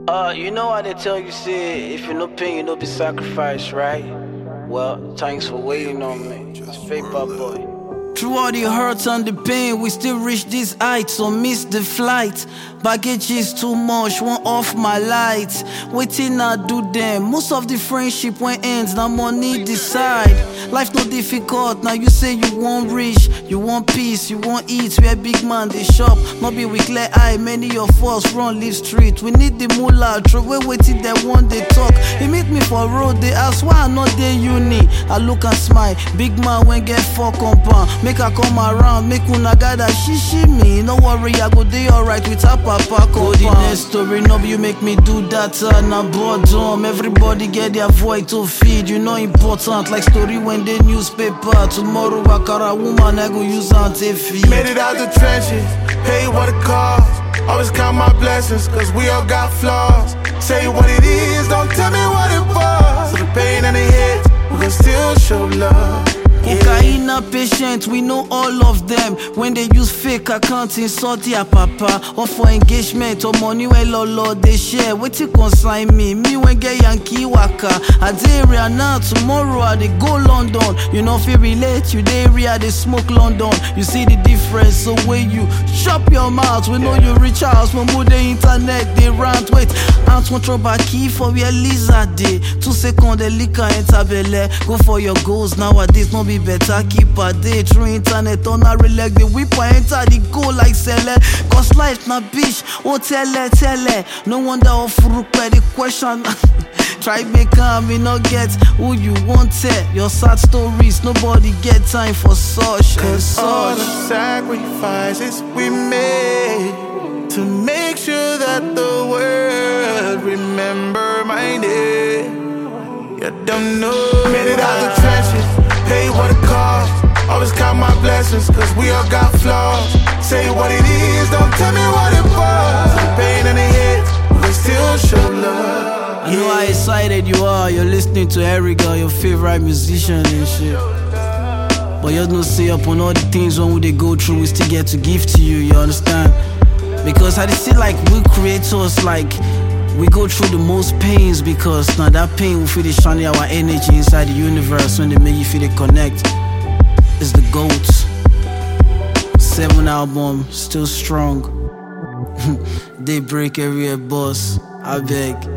You know how they tell you, say, if you no pain, you no be sacrificed, right? Well, thanks for waiting on me. It's Paper Boy. Through all the hurt and the pain, we still reach this height, so miss the flight. Baggage is too much, won't off my lights. Waiting I do them. Most of the friendship when ends, now money decide. Life no difficult, now you say you want rich, you want peace, you want eat. Where big man they shop, not be with clear eye. Many of us run live street. We need the moolah, throw away waiting they one they talk. He meet me for road, they ask why I not there uni. I look and smile, big man when get 4 compound. Make I come around, make una gather shishi me. No worry, I go dey alright with her papa compound. The next story, no you make me do that. Na boredom, everybody get their voice to feed. You know important, like story when they newspaper. Tomorrow Wakara woman, I go use her to feed. Made it out the trenches, pay what it costs. Always count my blessings, cause we all got flaws. Say what it is, don't tell me what it was. So the pain and the hits, we can still show love. Cocaine patient, we know all of them. When they use fake account, insult their papa. Or for engagement or money well lolo they share. Wait till consign me when get Yankee waka. I dey area now, tomorrow I dey go London. You know feel relate, you dey area they smoke London. You see the difference, so when you shop your mouth, we know you reach out. When move the internet, they rant. Wait, ant control back key for where lizard day. 2 seconds the liquor enter belle. Go for your goals nowadays, no be better keep a day through internet on a relax the whip I enter the goal like sele. Cause life na bitch, oh tele. No wonder of the question. Try make calm, we not get who you want it. Your sad stories, nobody get time for such. Cause all the sacrifices we made to make sure that the world remember my name. You don't know. Made it out the trenches, pay what it costs. Always count my blessings, cause we all got flaws. Say what it is, don't tell me what it was. The pain and the hits, we can still show love. I know how excited you are. You're listening to Erica, your favorite musician and shit. But you don't see upon all the things when they go through, we still get to give to you, you understand? Because I see like we creators, like we go through the most pains, because now that pain will feel the shining our energy inside the universe. When they make you feel they connect, it's the GOAT. 7 album, still strong. Daybreak everywhere, boss. I beg.